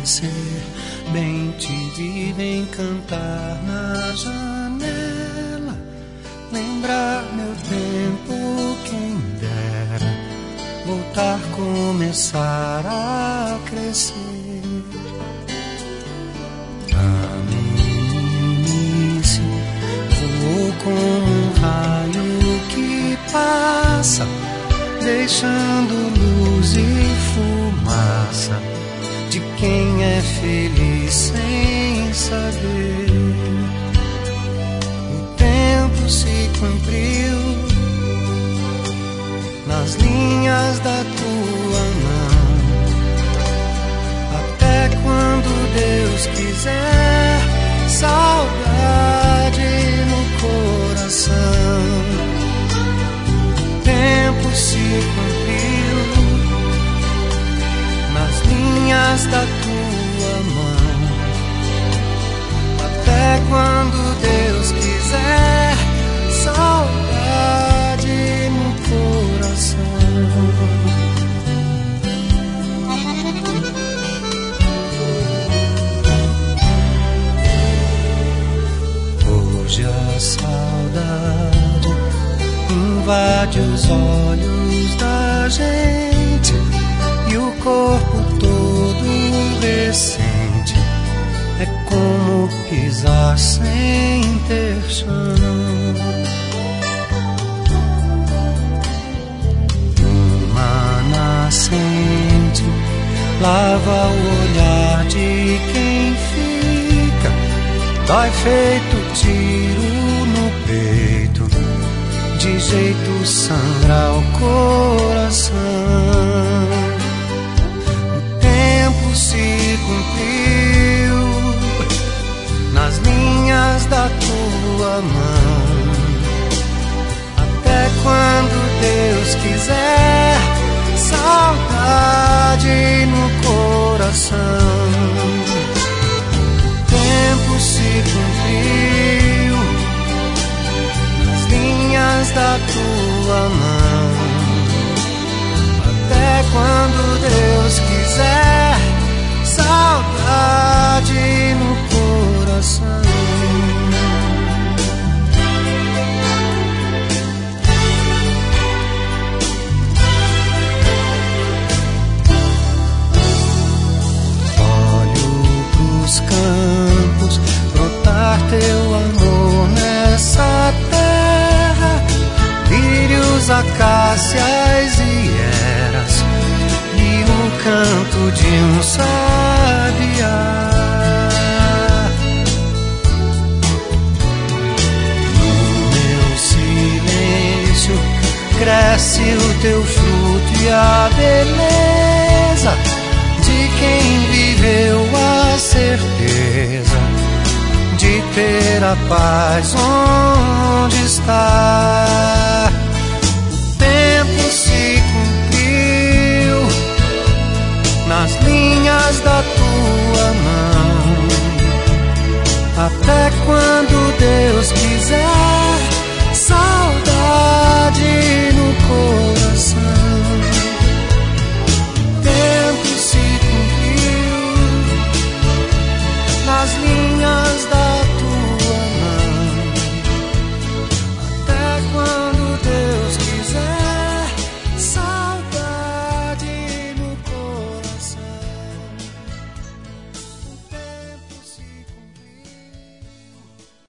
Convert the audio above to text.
amanhecer, bem te vi, vem cantar na janela, lembrar meu tempo, quem dera voltar, começar a crescer. A meninice voou como um raio que passa, deixando luz e fumaça de quem é feliz sem saber. O tempo se cumpriu nas linhas da tua mão, até quando Deus quiser, saudade no coração. O tempo se cumpriu nas linhas da tua mão, até quando Deus quiser, saudade no coração. Hoje a saudade invade os olhos da gente e o corpo todo recente. É como pisar sem ter chão. Uma nascente lava o olhar de quem fica, dói feito tiro no peito, de jeito sangra o coração. O tempo se cumpriu nas linhas da tua mão, até quando Deus quiser, saudade no coração. O tempo se cumpriu nas linhas da tua mão, até quando Deus quiser, saudade no coração. Olho pros campos, brotar teu amor nessa terra, lírios, acácias e eras, e o canto de um sabiá. No meu silêncio cresce o teu fruto e a beleza de quem viveu a certeza de ter a paz onde está. O tempo se cumpriu nas linhas da tua mão, até quando